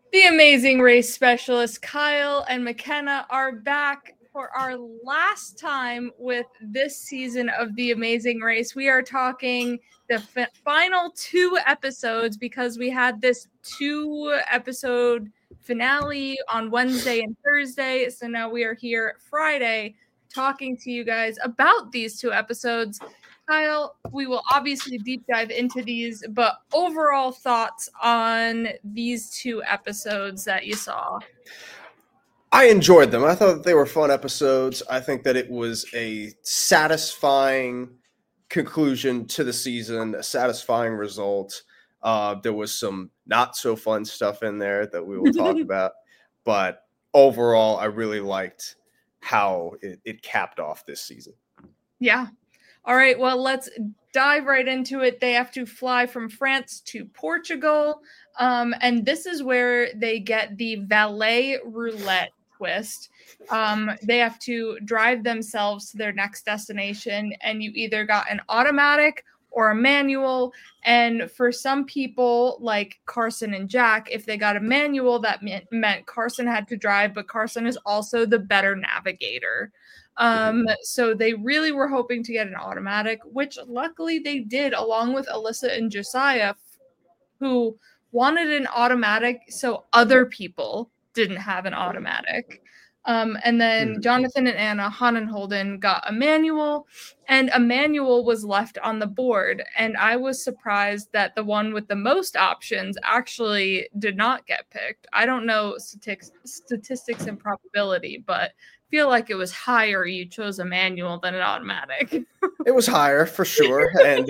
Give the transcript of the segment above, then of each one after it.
The Amazing Race specialists Kyle and McKenna are back for our last time with this season of The Amazing Race. We are talking the final 2 episodes because we had this 2-episode finale on Wednesday and Thursday. So now we are here Friday talking to you guys about these 2 episodes. Kyle, we will obviously deep dive into these, but overall thoughts on these 2 episodes that you saw? I enjoyed them. I thought that they were fun episodes. I think that it was a satisfying conclusion to the season, a satisfying result. There was some not so fun stuff in there that we will talk about, but overall, I really liked how it capped off this season. Yeah. All right, well, let's dive right into it. They have to fly from France to Portugal, and this is where they get the valet roulette twist. They have to drive themselves to their next destination, and you either got an automatic or a manual. And for some people, like Carson and Jack, if they got a manual, that meant Carson had to drive, but Carson is also the better navigator. So they really were hoping to get an automatic, which luckily they did, along with Alyssa and Josiah, who wanted an automatic so other people didn't have an automatic. And then Jonathan and Anna, Han and Holden got a manual, and a manual was left on the board. And I was surprised that the one with the most options actually did not get picked. I don't know statistics and probability, but feel like it was higher you chose a manual than an automatic. It was higher for sure. And,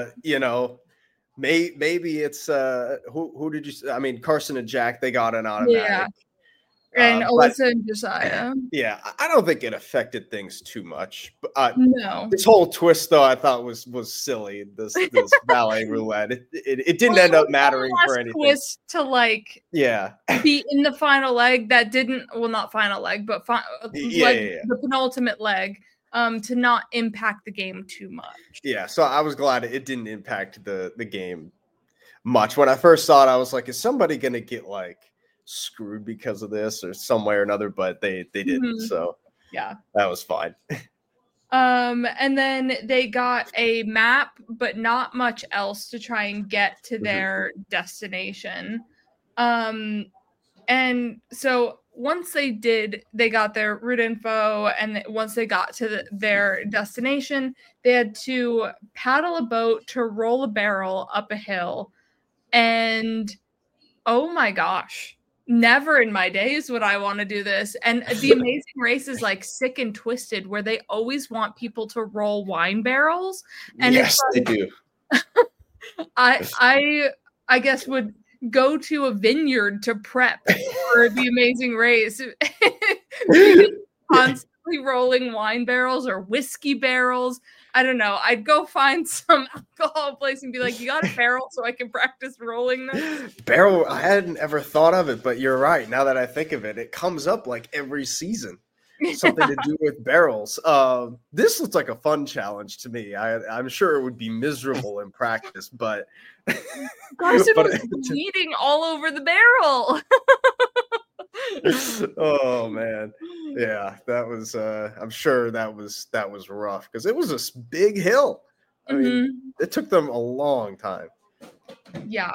maybe it's who did you? I mean, Carson and Jack, they got an automatic. Yeah. And Alyssa and Josiah. Yeah, I don't think it affected things too much. No. This whole twist, though, I thought was silly. This valet roulette. It didn't end up mattering for anything. Twist to be in the final leg that didn't. Well, not final leg, but the penultimate leg. To not impact the game too much. Yeah, so I was glad it didn't impact the game much. When I first saw it, I was like, is somebody going to get screwed because of this or some way or another? But they didn't. So yeah, that was fine. And then they got a map, but not much else to try and get to their destination. And so once they got their route info, and once they got to their destination, they had to paddle a boat to roll a barrel up a hill. And oh my gosh, never in my days would I want to do this. And the Amazing Race is Sick and Twisted, where they always want people to roll wine barrels. And yes, they do. I guess would go to a vineyard to prep for the Amazing Race. Constantly rolling wine barrels or whiskey barrels. I don't know. I'd go find some alcohol place and be like, you got a barrel so I can practice rolling this? Barrel, I hadn't ever thought of it, but you're right. Now that I think of it, it comes up every season. Something to do with barrels. This looks like a fun challenge to me. I'm sure it would be miserable in practice, but Carson was bleeding all over the barrel. Oh man, yeah, that was. I'm sure that was rough because it was a big hill. I mean, it took them a long time. Yeah.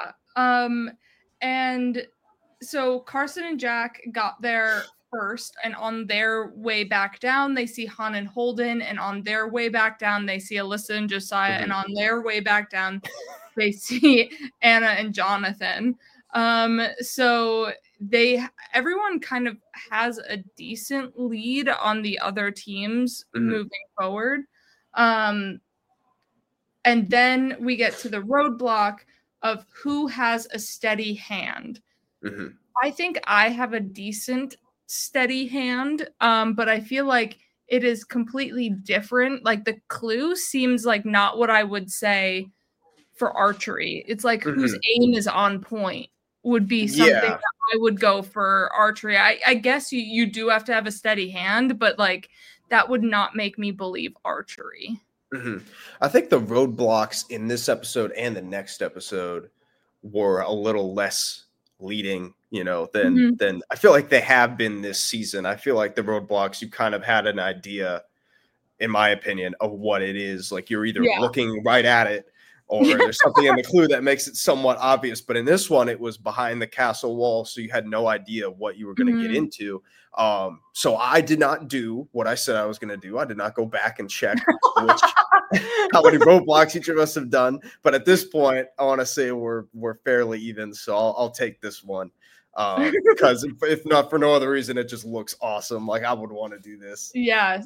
And so Carson and Jack got there first, and on their way back down, they see Han and Holden, and on their way back down, they see Alyssa and Josiah, and on their way back down, they see Anna and Jonathan. So everyone kind of has a decent lead on the other teams moving forward. And then we get to the roadblock of who has a steady hand. I think I have a decent steady hand, but I feel like it is completely different. The clue seems not what I would say for archery. It's whose aim is on point would be something that I would go for archery. I guess you do have to have a steady hand, but that would not make me believe archery. I think the roadblocks in this episode and the next episode were a little less leading, than I feel like they have been this season. I feel like the roadblocks, you kind of had an idea, in my opinion, of what it is. Like you're either looking right at it or there's something in the clue that makes it somewhat obvious. But in this one, it was behind the castle wall, so you had no idea what you were going to get into. So I did not do what I said I was going to do. I did not go back and check how many roadblocks each of us have done. But at this point, I want to say we're fairly even. So I'll take this one. Because if not for no other reason, it just looks awesome. Like I would want to do this. Yeah.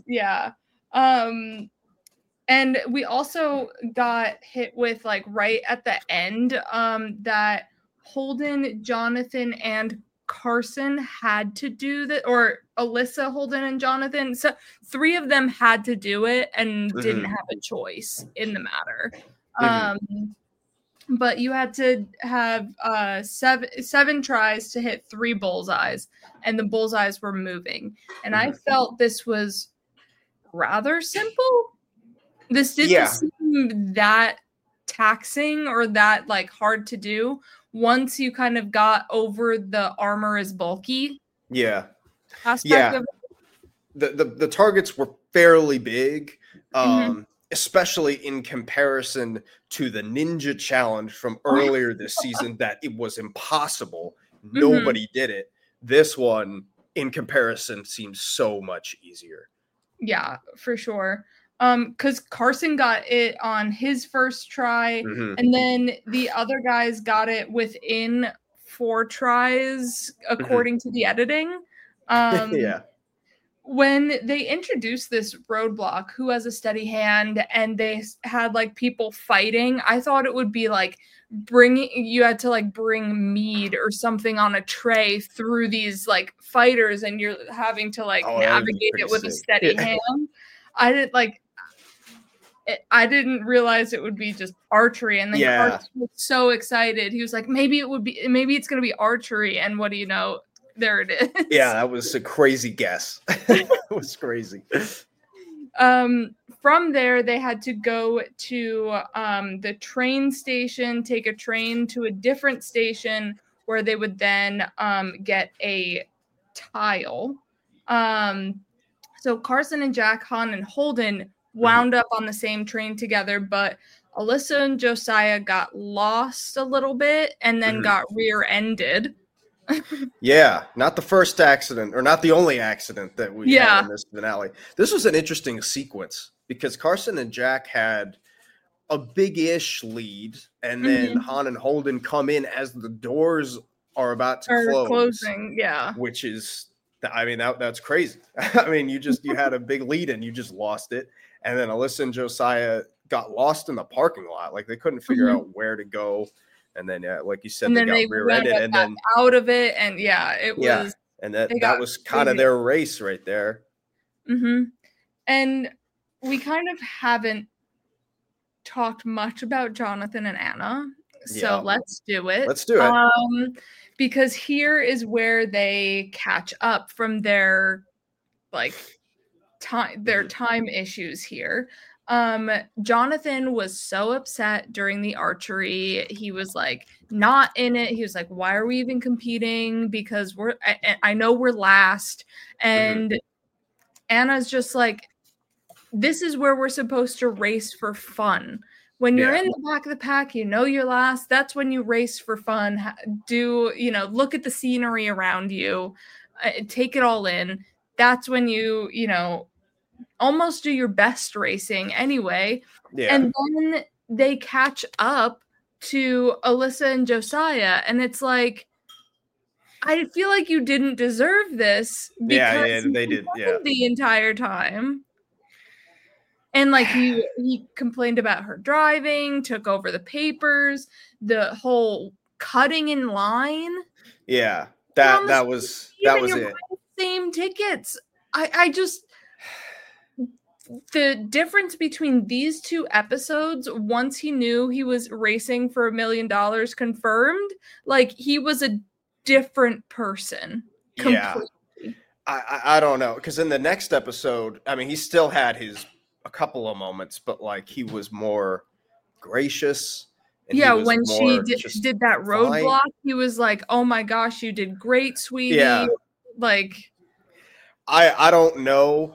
And we also got hit with, like, right at the end, that Holden, Jonathan, and Carson had to do that, or Alyssa, Holden, and Jonathan. So 3 of them had to do it and didn't have a choice in the matter. But you had to have 7 tries to hit 3 bullseyes, and the bullseyes were moving. And I felt this was rather simple. This didn't seem that taxing or that, like, hard to do once you kind of got over the armor is bulky. Aspect of it. The targets were fairly big, especially in comparison to the Ninja Challenge from earlier this season, that it was impossible. Nobody did it. This one, in comparison, seems so much easier. Yeah, for sure. Because Carson got it on his first try, and then the other guys got it within 4 tries, according to the editing. When they introduced this roadblock, who has a steady hand, and they had, like, people fighting, I thought it would be like you had to, like, bring mead or something on a tray through these, like, fighters, and you're having to, like, navigate it with a steady hand. I didn't realize it would be just archery, and then Carson was so excited. He was like, maybe it's going to be archery, and what do you know? There it is. Yeah, that was a crazy guess. It was crazy. From there, they had to go to the train station, take a train to a different station where they would then get a tile. So Carson and Jack, Han, and Holden wound up on the same train together, but Alyssa and Josiah got lost a little bit and then got rear-ended. Yeah, not the first accident, or not the only accident that we had in this finale. This was an interesting sequence because Carson and Jack had a big-ish lead, and then Han and Holden come in as the doors are about to closing, which is, I mean, that's crazy. I mean, you had a big lead and you just lost it, and then Alyssa and Josiah got lost in the parking lot, like they couldn't figure out where to go. And then, like you said, and they got rear-ended, and then out of it, and it was. And that was kind of their race right there. And we kind of haven't talked much about Jonathan and Anna, so let's do it. Let's do it. Because here is where they catch up from their, like, time issues here. Jonathan was so upset during the archery. He was, like, not in it. He was like, why are we even competing? Because I know we're last. And Anna's just like, this is where we're supposed to race for fun. When you're in the back of the pack, you know you're last. That's when you race for fun. Look at the scenery around you. Take it all in. That's when you almost do your best racing anyway. And then they catch up to Alyssa and Josiah, and it's like, I feel like you didn't deserve this because they did the entire time. And, like, he complained about her driving, took over the papers, the whole cutting in line. Yeah, that was it. Same tickets. I just, the difference between these 2 episodes, once he knew he was racing for $1 million confirmed, like, he was a different person. Completely. I don't know, because in the next episode, I mean, he still had a couple of moments, but, like, he was more gracious And yeah, he was when she more just did that fine. roadblock, he was like, "Oh my gosh, you did great, sweetie." Yeah. Like, I don't know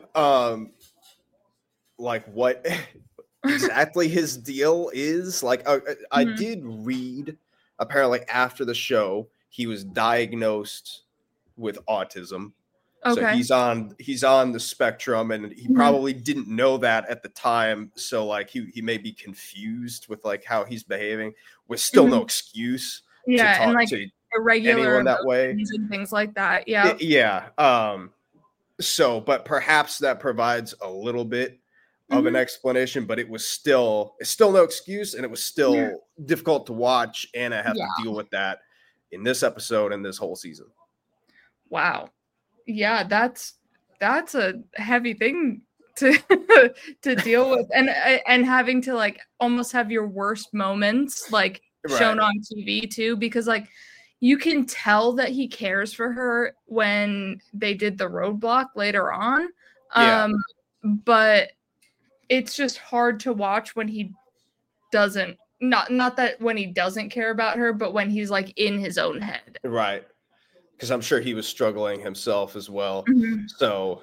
like what exactly his deal is. Like I mhm, did read apparently after the show he was diagnosed with autism. So okay. he's on the spectrum, and he Mhm, probably didn't know that at the time. So like he may be confused with like how he's behaving, with still no mhm. excuse to Yeah, and, talk like, to irregular anyone that way. emotions and things like that, yep. Yeah. So, but perhaps that provides a little bit of an Mhm. explanation, but it's still no excuse, and it was still difficult to watch, and I have Yeah, to deal with that in this episode and this whole season. wow. Yeah, that's a heavy thing to to deal with, and having to, like, almost have your worst moments, like, Right. shown on TV too, because, like, you can tell that he cares for her when they did the roadblock later on, Yeah. but it's just hard to watch when he doesn't, not that when he doesn't care about her, but when he's, like, in his own head. Right. Because I'm sure he was struggling himself as well. Mhm. So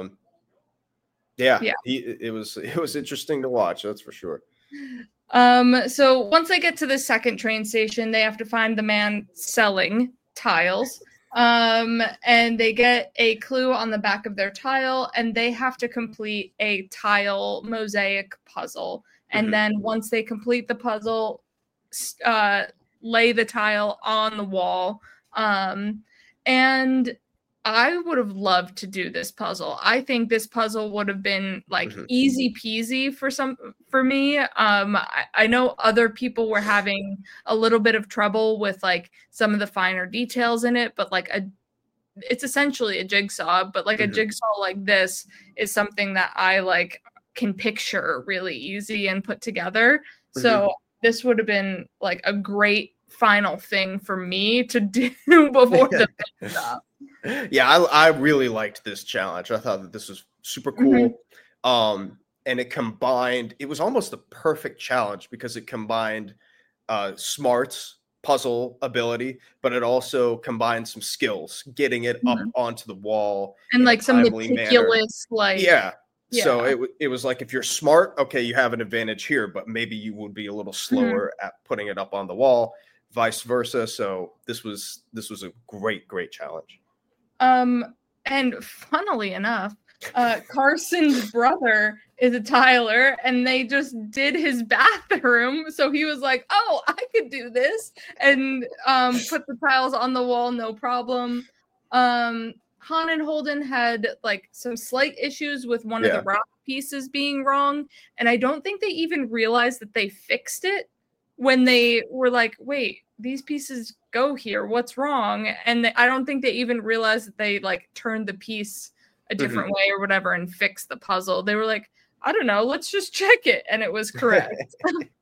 yeah, Yeah. it was interesting to watch, that's for sure. So once they get to the second train station, they have to find the man selling tiles. And they get a clue on the back of their tile, and they have to complete a tile mosaic puzzle. And Mhm. then once they complete the puzzle, uh, lay the tile on the wall. And I would have loved to do this puzzle. I think this puzzle would have been like Mhm. easy peasy for me. I know other people were having a little bit of trouble with like some of the finer details in it, but like it's essentially a jigsaw, but like a Mhm. jigsaw like this is something that I like can picture really easy and put together. Mhm. So this would have been like a great final thing for me to do before the pit stop. Yeah, I really liked this challenge. I thought that this was super Mhm. cool. And it was almost the perfect challenge because it combined smarts, puzzle ability, but it also combined some skills, getting it up Mhm. onto the wall And in a like some timely manner. meticulous, like, Yeah. So yeah. it was like if you're smart, okay, you have an advantage here, but maybe you would be a little Mhm. slower at putting it up on the wall, vice versa. So this was a great challenge. Um, and funnily enough, Carson's brother is a tiler, and they just did his bathroom. So he was like, "Oh, I could do this," and put the tiles on the wall, no problem. Han and Holden had like some slight issues with one of the Yeah. rock pieces being wrong, and I don't think they even realized that they fixed it when they were like, "Wait, these pieces go here. What's wrong?" And I don't think they even realized that they like turned the piece a different Mhm. way or whatever and fixed the puzzle. They were like, "I don't know, let's just check it," and it was correct.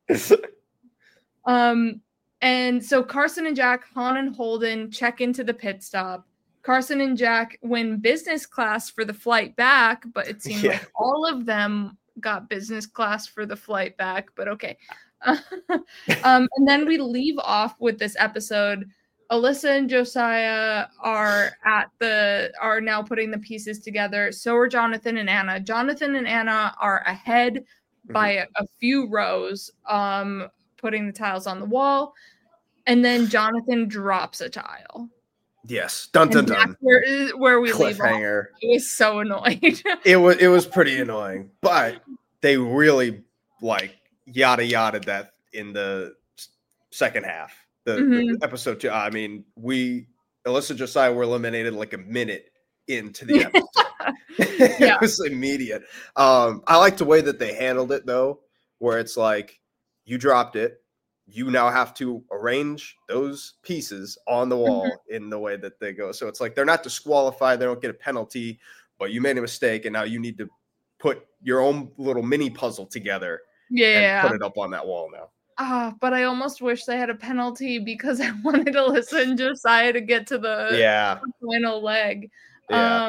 Um, and so Carson and Jack, Han and Holden check into the pit stop. Carson and Jack win business class for the flight back, but it seemed Yeah. like all of them got business class for the flight back, but okay. And then we leave off with this episode. Alyssa and Josiah are now putting the pieces together. So are Jonathan and Anna. Jonathan and Anna are ahead by Mhm. a few rows, putting the tiles on the wall, and then Jonathan drops a tile. Yes. Dun And dun that's dun. where we leave off. Cliffhanger. I was so annoyed. It was pretty annoying, but they really like yada yada that in the second half. The Mhm. episode 2. I mean, Alyssa and Josiah were eliminated like a minute into the episode. Yeah. It was immediate. I like the way that they handled it though, where it's like you dropped it, you now have to arrange those pieces on the Mhm. wall in the way that they go. So it's like they're not disqualified, they don't get a penalty, but you made a mistake and now you need to put your own little mini puzzle together and put Yeah. it up on that wall now. But I almost wish they had a penalty because I wanted Alyssa and Josiah to get to the Yeah. final leg. Yeah.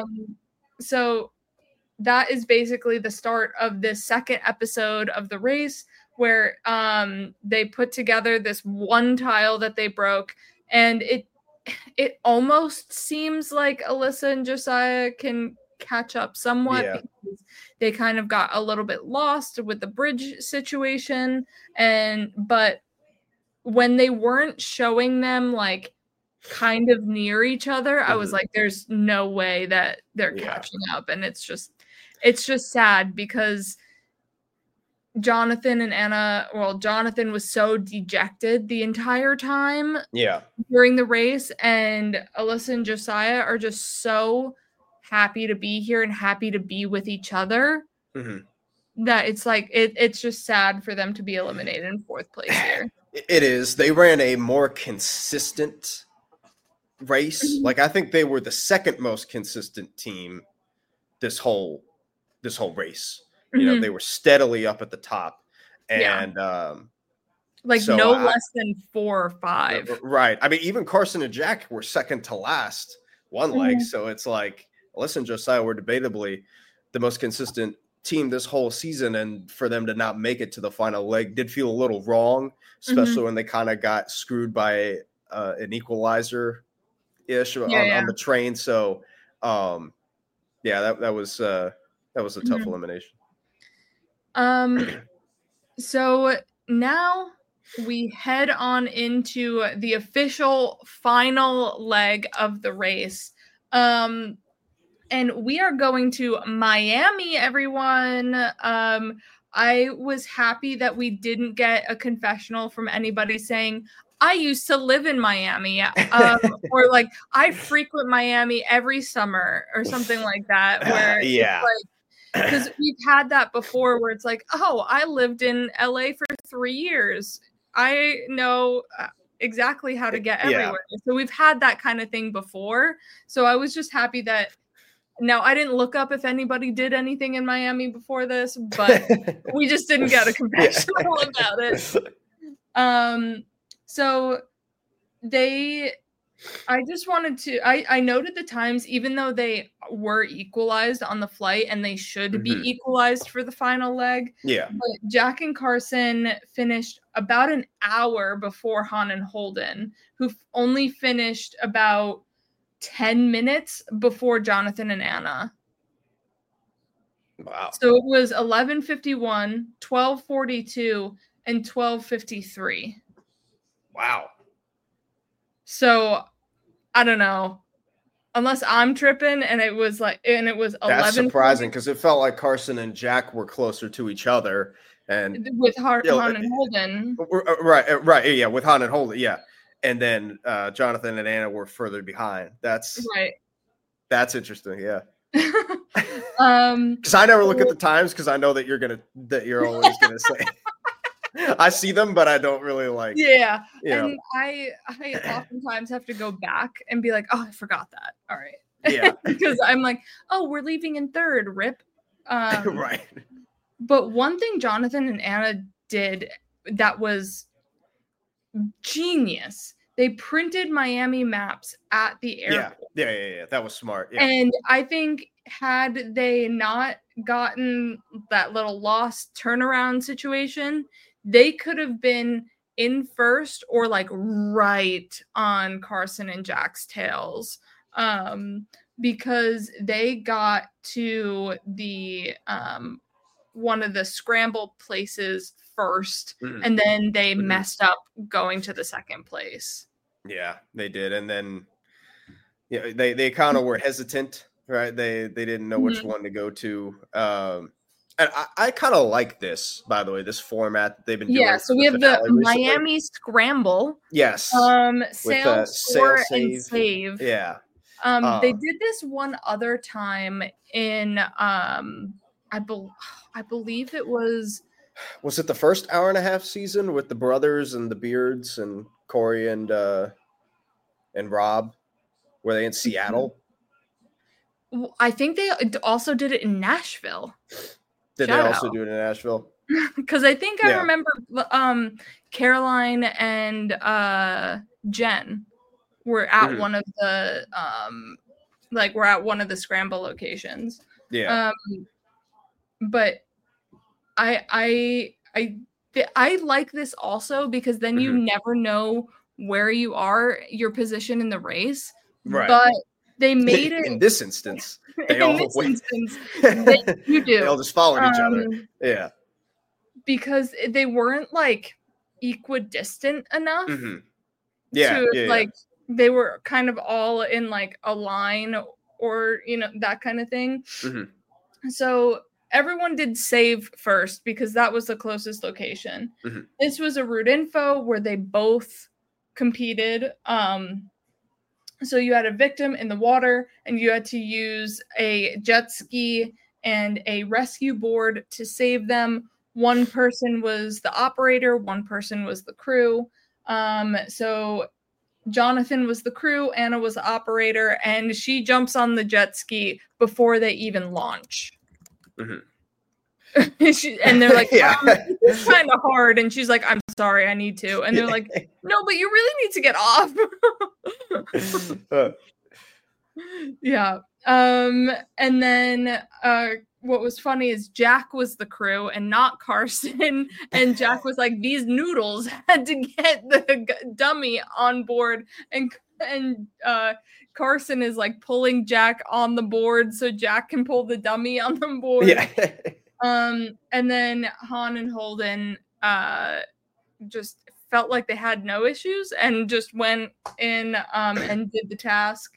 So that is basically the start of this second episode of the race. where they put together this one tile that they broke, and it almost seems like Alyssa and Josiah can catch up somewhat because they kind of got a little bit lost with the bridge situation, but when they weren't showing them like kind of near each other, I was like, there's no way that they're catching up. And it's just sad because Jonathan and Anna, Jonathan was so dejected the entire time during the race, and Alyssa and Josiah are just so happy to be here and happy to be with each other that it's like it's just sad for them to be eliminated in fourth place here. It is. They ran a more consistent race. Like, I think they were the second most consistent team this whole race. You know, they were steadily up at the top, and less than 4 or 5. Right. I mean, even Carson and Jack were second to last one leg. So it's like Alyssa and Josiah were debatably the most consistent team this whole season, and for them to not make it to the final leg did feel a little wrong, especially when they kind of got screwed by an equalizer ish on the train. So that was a tough elimination. So now we head on into the official final leg of the race. And we are going to Miami, everyone. I was happy that we didn't get a confessional from anybody saying, I used to live in Miami, or like, I frequent Miami every summer or something like that. Where because we've had that before where it's like, oh, I lived in LA for 3 years. I know exactly how to get everywhere. So we've had that kind of thing before. So I was just happy that now I didn't look up if anybody did anything in Miami before this, but we just didn't get a confessional about it. So I just wanted to, I noted the times, even though they were equalized on the flight and they should be equalized for the final leg. Yeah. But Jack and Carson finished about an hour before Han and Holden, who only finished about 10 minutes before Jonathan and Anna. Wow. So it was 11:51, 12:42, and 12:53. Wow. So I don't know, unless I'm tripping, and it was 11. That's surprising because it felt like Carson and Jack were closer to each other, and with Han and Holden. Right, yeah, with Han and Holden, yeah, and then Jonathan and Anna were further behind. That's right. That's interesting, yeah. Because I never look at the times because I know that you're always gonna say. I see them, but I don't really like. Yeah, and I oftentimes have to go back and be like, oh, I forgot that. All right. Yeah. Because I'm like, oh, we're leaving in third. Rip. Right. But one thing Jonathan and Anna did that was genius. They printed Miami maps at the airport. Yeah. That was smart. Yeah. And I think had they not gotten that little lost turnaround situation, they could have been in first or like right on Carson and Jack's tails, because they got to the one of the scramble places first, and then they messed up going to the second place. Yeah, they did, and then they kind of were hesitant, right? They didn't know which one to go to. And I kind of like this, by the way, this format that they've been doing. Yeah, so we have the Miami Scramble. Yes. Sail, score, and save. Yeah. They did this one other time in, I believe it was. Was it the first hour and a half season with the brothers and the Beards and Corey and Rob? Were they in Seattle? I think they also did it in Nashville. Did they also do it in Nashville? Because I think I remember Caroline and Jen were at one of the we're at one of the scramble locations. Yeah. But I I like this also because then you never know where you are, your position in the race. Right. But they made it in this instance. They in all this wait. instance, you do. They all just followed each other. Yeah. Because they weren't like equidistant enough. Yeah. Like they were kind of all in like a line or that kind of thing. So everyone did save first because that was the closest location. This was a route info where they both competed. So you had a victim in the water and you had to use a jet ski and a rescue board to save them. One person was the operator, one person was the crew. So Jonathan was the crew, Anna was the operator, and she jumps on the jet ski before they even launch. And they're like, it's kind of hard. And she's like, I'm sorry, I need to. And they're like, no, but you really need to get off. Yeah. And then what was funny is Jack was the crew and not Carson. And Jack was like, these noodles had to get the dummy on board. And Carson is like pulling Jack on the board so Jack can pull the dummy on the board. Yeah. And then Han and Holden just felt like they had no issues and just went in and did the task.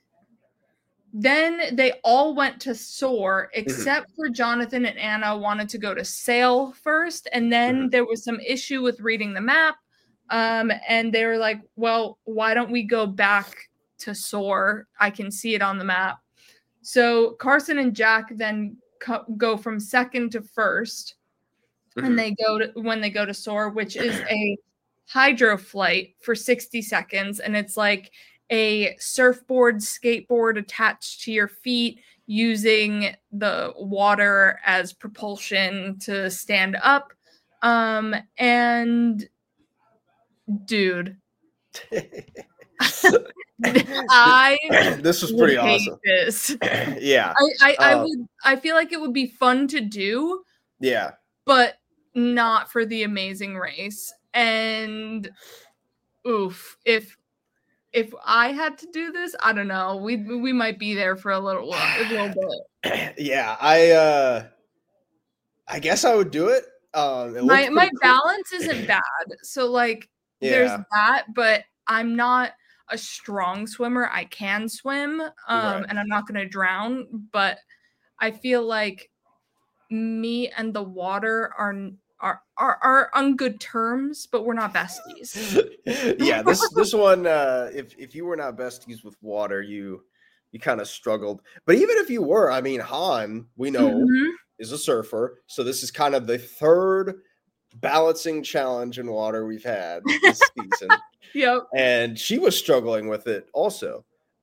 Then they all went to soar, except for Jonathan and Anna wanted to go to sail first. And then there was some issue with reading the map. And they were like, well, why don't we go back to soar? I can see it on the map. So Carson and Jack then go from second to first. And when they go to soar, which is a hydro flight for 60 seconds. And it's like a surfboard, skateboard attached to your feet using the water as propulsion to stand up. And dude, this was pretty awesome. This. Yeah. I feel like it would be fun to do. Yeah. But not for the amazing race. And oof, if I had to do this, I don't know. We might be there for a little bit. Yeah, I guess I would do it. My cool. Balance isn't bad, so like there's that, but I'm not a strong swimmer. I can swim, and I'm not going to drown. But I feel like me and the water are on good terms, but we're not besties. Yeah, this one, if you were not besties with water, you kind of struggled. But even if you were, I mean, Han, we know, is a surfer, so this is kind of the third balancing challenge in water we've had this season. Yep. And she was struggling with it also.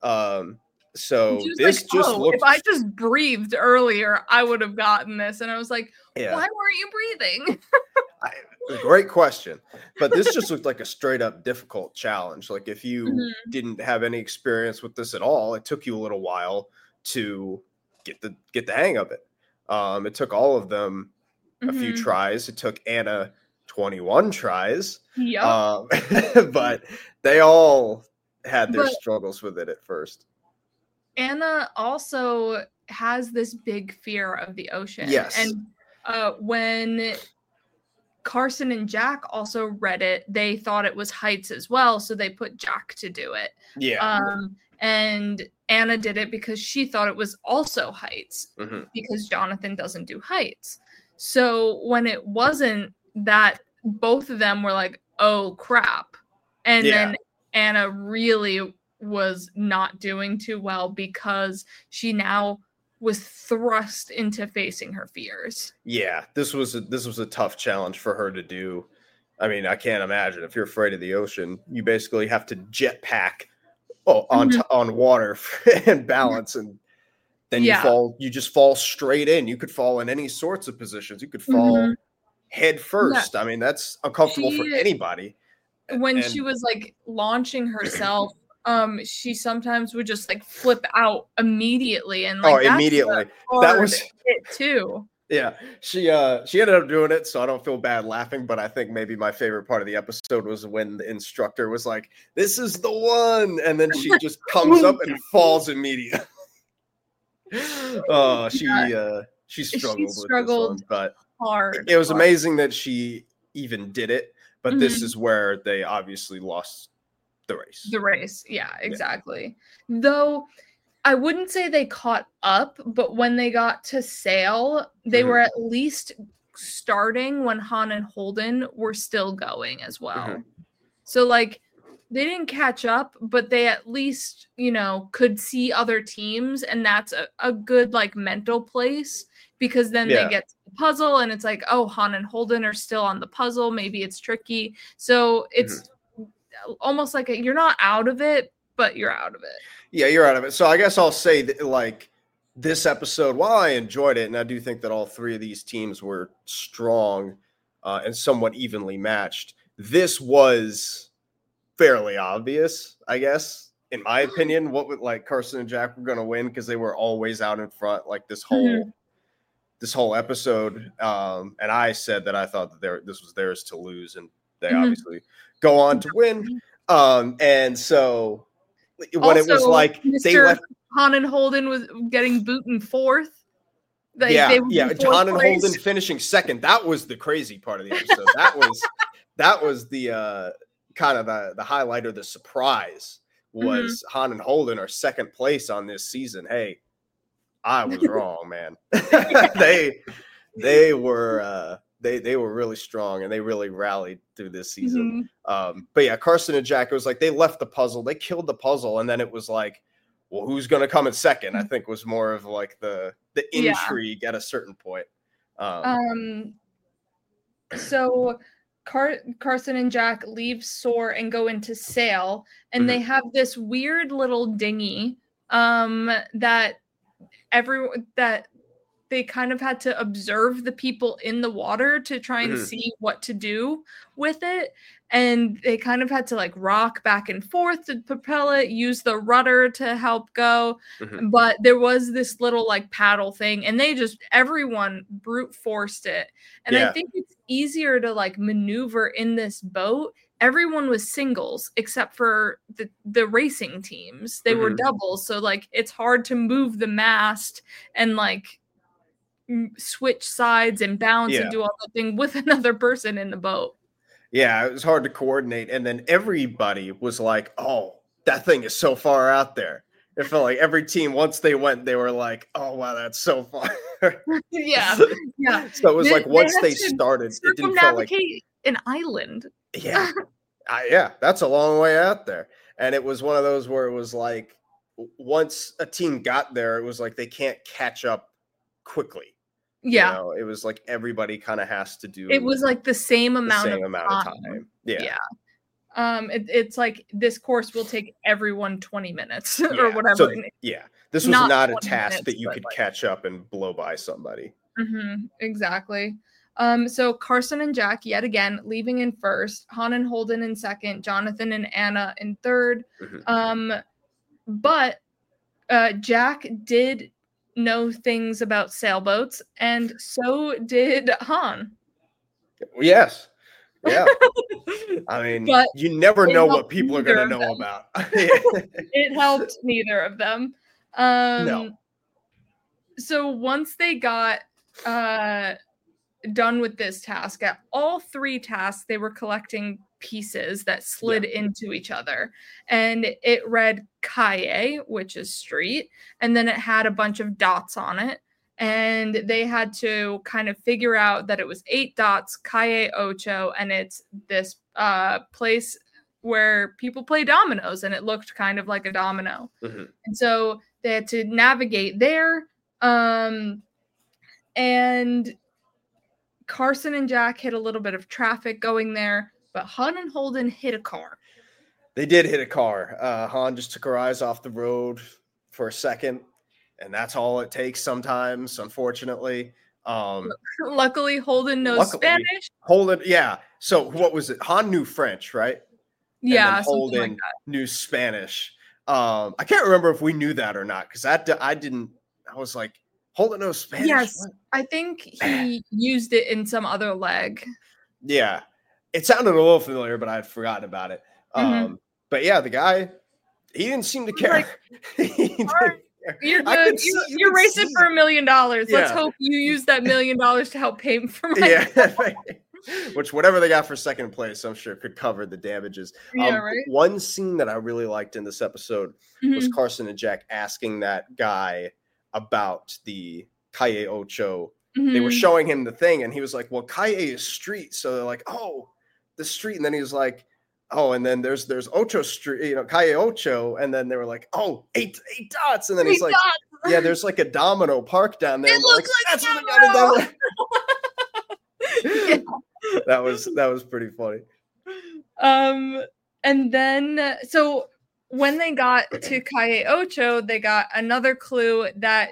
So this like, just looked. If I just breathed earlier, I would have gotten this. And I was like, why weren't you breathing? Great question. But this just looked like a straight up difficult challenge. Like if you didn't have any experience with this at all, it took you a little while to get the hang of it. It took all of them a few tries. It took Anna 21 tries. Yep. But they all had their struggles with it at first. Anna also has this big fear of the ocean. Yes. And when Carson and Jack also read it, they thought it was heights as well, so they put Jack to do it. Yeah. And Anna did it because she thought it was also heights, because Jonathan doesn't do heights. So when it wasn't that, both of them were like, oh, crap. And then Anna really was not doing too well because she now was thrust into facing her fears. Yeah, this was a tough challenge for her to do. I mean, I can't imagine if you're afraid of the ocean, you basically have to jetpack on water and balance, and then you just fall straight in. You could fall in any sorts of positions. You could fall head first. I mean, that's uncomfortable for anybody. When she was like launching herself, she sometimes would just like flip out immediately, and like immediately. That was it too. Yeah, she ended up doing it, so I don't feel bad laughing. But I think maybe my favorite part of the episode was when the instructor was like, "This is the one," and then she just comes up and falls immediately. Oh, she She struggled with this struggled one, but hard. it was amazing that she even did it. But this Mhm. is where they obviously lost the race. The race. Yeah, Yeah. exactly. Though I wouldn't say they caught up, but when they got to Sail, they were Mhm. at least starting when Han and Holden were still going as well. Mhm. So like they didn't catch up, but they at least, could see other teams, and that's a good like mental place because then they Yeah. get to the puzzle and it's like, oh, Han and Holden are still on the puzzle. Maybe it's tricky. So Mhm. it's almost like you're not out of it, but you're out of it. Yeah, you're out of it. So I guess I'll say that, like, this episode, while I enjoyed it, and I do think that all three of these teams were strong and somewhat evenly matched, this was fairly obvious, I guess, in my opinion, what would like Carson and Jack were going to win because they were always out in front, like this whole episode. And I said that I thought that this was theirs to lose, and they obviously go on to win. And so when it was Also, like they Mr. left, Han and Holden was getting Booten fourth. Like they yeah, would yeah, be fourth John and place. Holden finishing second. That was the crazy part of the episode. That was the kind of the highlight or the surprise was Han and Holden are second place on this season. Hey, I was wrong, man. they were they were really strong and they really rallied through this season. But yeah, Carson and Jack, it was like they left the puzzle, they killed the puzzle, and then it was like, well, who's going to come in second? I think was more of like the intrigue at a certain point. So Carson and Jack leave Soar and go into Sail, and they have this weird little dinghy that they kind of had to observe the people in the water to try and see what to do with it. And they kind of had to like rock back and forth to propel it, use the rudder to help go. But there was this little like paddle thing, and everyone brute forced it. And I think it's easier to like maneuver in this boat. Everyone was singles except for the racing teams. They were doubles. So like it's hard to move the mast and like switch sides and bounce and do all that thing with another person in the boat. Yeah, it was hard to coordinate. And then everybody was like, oh, that thing is so far out there. It felt like every team, once they went, they were like, oh, wow, that's so far. Yeah. So it was like once they started, it didn't feel like an island. Yeah. Yeah, that's a long way out there. And it was one of those where it was like once a team got there, it was like they can't catch up quickly. Yeah. It was like everybody kind of has to do it was like the same amount of time. Yeah. It's like this course will take everyone 20 minutes or whatever. So, this was not a task that you could catch up and blow by somebody. Exactly. So Carson and Jack yet again leaving in first, Han and Holden in second, Jonathan and Anna in third. But Jack did know things about sailboats, and so did Han. Yes. Yeah. I mean, you never know what people are going to know about. It helped neither of them. No. So once they got done with this task, at all three tasks, they were collecting pieces that slid into each other. And it read calle, which is street, and then it had a bunch of dots on it. And they had to kind of figure out that it was 8 dots, calle ocho, and it's this place where people play dominoes, and it looked kind of like a domino. And so they had to navigate there. And Carson and Jack hit a little bit of traffic going there, but Han and Holden hit a car. They did hit a car. Han just took her eyes off the road for a second, and that's all it takes sometimes, unfortunately. Luckily, Holden knows Spanish. Holden, yeah. So what was it? Han knew French, right? Yeah, and Holden knew Spanish. I can't remember if we knew that or not, because I didn't. I was like, Holden knows Spanish? Yes, What? I think he used it in some other leg. Yeah. It sounded a little familiar, but I'd forgotten about it. Mhm. But yeah, the guy, he didn't seem to He's like, care. He didn't "Alright, care. you're I good. could see, you You're could racing see. for $1 million. Let's Yeah. hope you use that $1 million to help pay for my Yeah. Which whatever they got for second place, I'm sure could cover the damages. Yeah, right? One scene that I really liked in this episode was Mhm. Carson and Jack asking that guy about the Calle Ocho. They were Mhm. showing him the thing, and he was like, "Well, Calle is street." So they're like, "Oh, the street." And then he was like, "Oh, and then there's Ocho Street, Calle Ocho." And then they were like, "Oh, eight dots." And then he's 8 like, dots. "Yeah, there's like a domino park down there." It And they're looks like "That's what they got domino." Yeah. That was pretty funny. And then so when they got to Calle Ocho, they got another clue that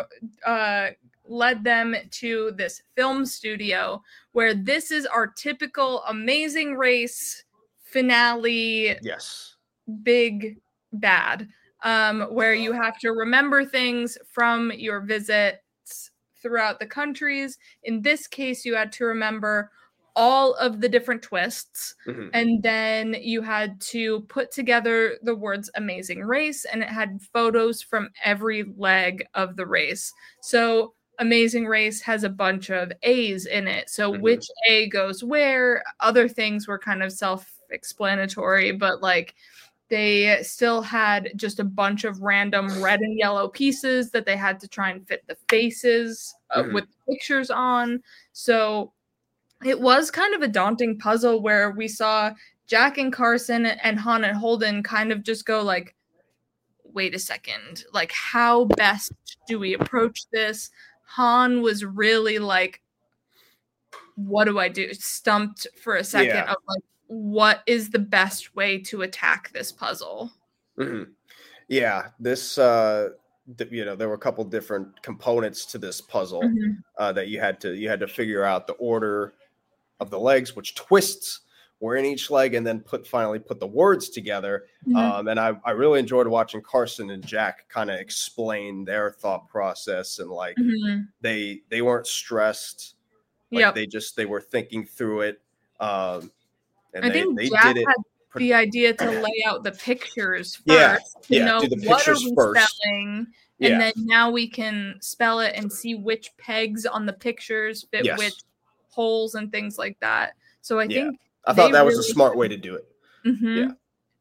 led them to this film studio where this is our typical Amazing Race finale. Yes. Big bad, where you have to remember things from your visits throughout the countries. In this case, you had to remember all of the different twists, and then you had to put together the words Amazing Race, and it had photos from every leg of the race. So Amazing Race has a bunch of A's in it. So which A goes where? Other things were kind of self-explanatory, but like they still had just a bunch of random red and yellow pieces that they had to try and fit the faces with pictures on. So it was kind of a daunting puzzle where we saw Jack and Carson and Han and Holden kind of just go like, wait a second, like how best do we approach this? Han was really like, what do I do? Stumped for a second of like, what is the best way to attack this puzzle? Yeah, this there were a couple different components to this puzzle that you had to figure out the order of the legs, which twists were in each leg, and then finally put the words together. And I really enjoyed watching Carson and Jack kind of explain their thought process, and like they weren't stressed, like they were thinking through it. And I think Jack had the idea to lay out the pictures first. Do the pictures first. Spelling, and then now we can spell it and see which pegs on the pictures fit which holes and things like that. So I think I thought that was a smart way to do it.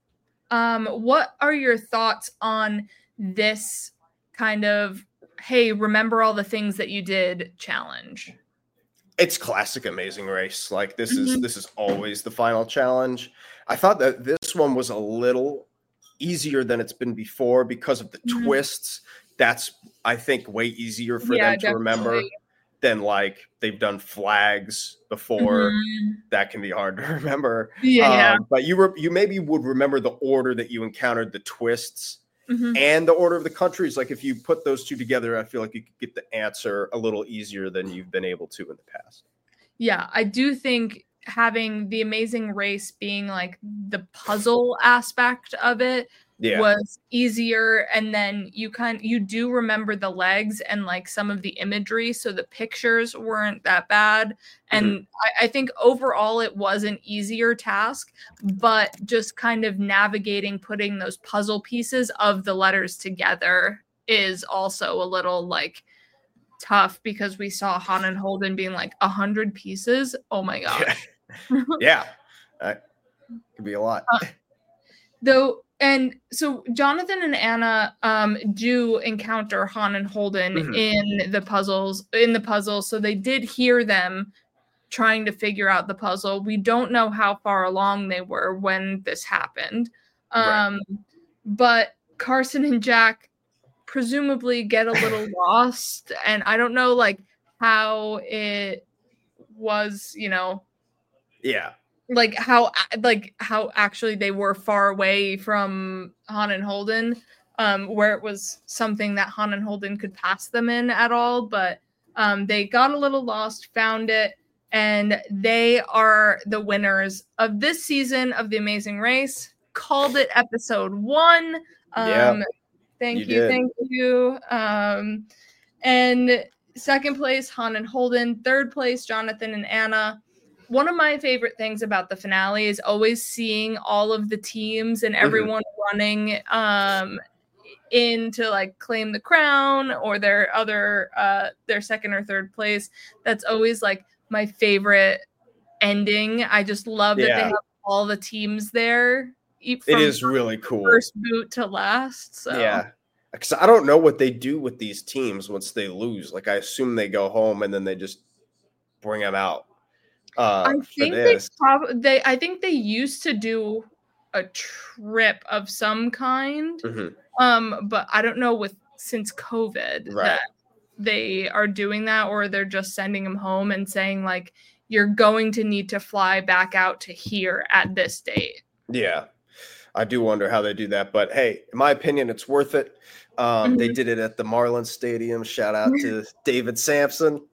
What are your thoughts on this kind of, hey, remember all the things that you did challenge? It's classic Amazing Race. Like this is always the final challenge. I thought that this one was a little easier than it's been before because of the twists. That's, I think, way easier for them to remember than like they've done flags before. That can be hard to remember. But you maybe would remember the order that you encountered the twists and the order of the countries. Like if you put those two together, I feel like you could get the answer a little easier than you've been able to in the past. Yeah, I do think having the Amazing Race being like the puzzle aspect of it was easier, and then you do remember the legs and like some of the imagery, so the pictures weren't that bad. And I think overall it was an easier task, but just kind of navigating putting those puzzle pieces of the letters together is also a little like tough, because we saw Han and Holden being like 100 pieces. Oh my gosh. That could be a lot. And so Jonathan and Anna do encounter Han and Holden in the puzzle. So they did hear them trying to figure out the puzzle. We don't know how far along they were when this happened. But Carson and Jack presumably get a little lost, and I don't know like how it was, like how actually they were far away from Han and Holden, where it was something that Han and Holden could pass them in at all. But they got a little lost, found it, and they are the winners of this season of The Amazing Race. Called it episode 1. Thank you. And second place, Han and Holden. Third place, Jonathan and Anna. One of my favorite things about the finale is always seeing all of the teams and everyone running in to like claim the crown or their second or third place. That's always like my favorite ending. I just love that they have all the teams there. It is really cool. First boot to last. So. Yeah. Because I don't know what they do with these teams once they lose. Like, I assume they go home and then they just bring them out. I think I think they used to do a trip of some kind. But I don't know since COVID that they are doing that, or they're just sending them home and saying like, you're going to need to fly back out to here at this date. Yeah. I do wonder how they do that, but hey, in my opinion, it's worth it. They did it at the Marlins Stadium. Shout out to David Sampson.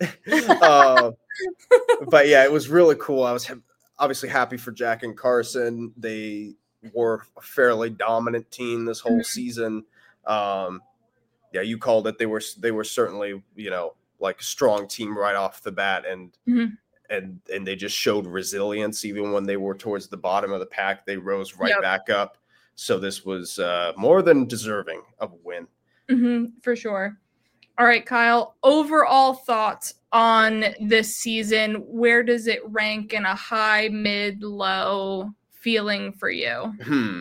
But yeah, it was really cool. I was obviously happy for Jack and Carson. They were a fairly dominant team this whole season. Yeah, you called it. They were certainly, like a strong team right off the bat, and they just showed resilience even when they were towards the bottom of the pack. They rose back up. So this was more than deserving of a win. For sure. All right, Kyle, overall thoughts on this season. Where does it rank in a high, mid, low feeling for you?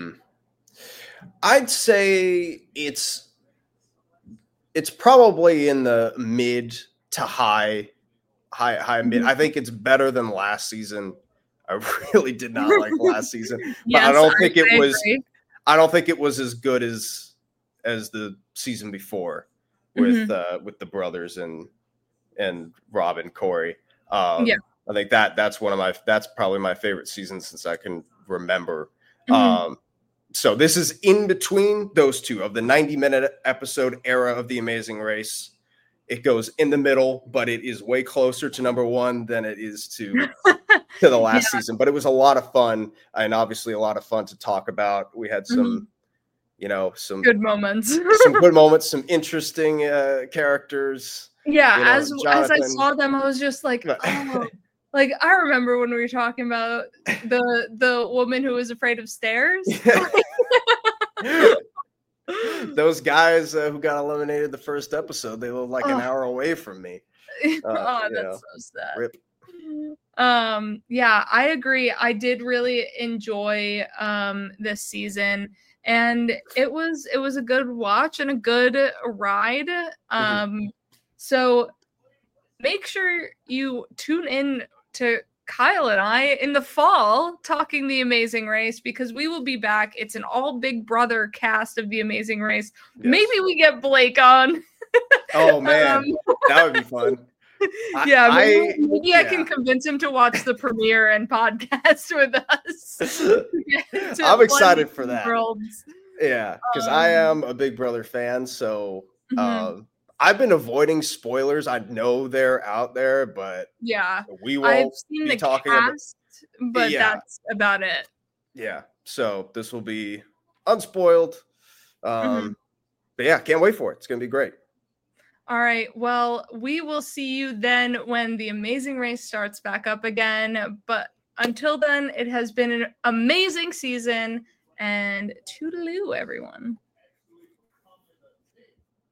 I'd say it's probably in the mid to high mid. I think it's better than last season. I really did not like last season, but I don't think it was as good as the season before with the brothers and Rob and Corey. I think that's probably my favorite season since I can remember. So this is in between those two of the 90-minute episode era of The Amazing Race. It goes in the middle, but it is way closer to number one than it is to the last season. But it was a lot of fun, and obviously a lot of fun to talk about. We had some, some good moments, some interesting characters. Yeah, as I saw them, I was just like, oh. Like, I remember when we were talking about the woman who was afraid of stairs. Those guys who got eliminated the first episode, they lived like an hour away from me. That's so sad. Rip. Yeah, I agree. I did really enjoy this season, and it was a good watch and a good ride. So make sure you tune in to Kyle and I in the fall talking The Amazing Race, because we will be back. It's an all Big Brother cast of The Amazing Race. Yes. Maybe we get Blake on. Oh man, that would be fun. Maybe I can convince him to watch the premiere and podcast with us. I'm excited for that. Yeah, because I am a Big Brother fan, so I've been avoiding spoilers. I know they're out there, but we won't I've seen be talking cast, but that's about it. Yeah, so this will be unspoiled. But yeah, can't wait for it. It's going to be great. All right. Well, we will see you then when The Amazing Race starts back up again. But until then, it has been an amazing season, and toodaloo, everyone.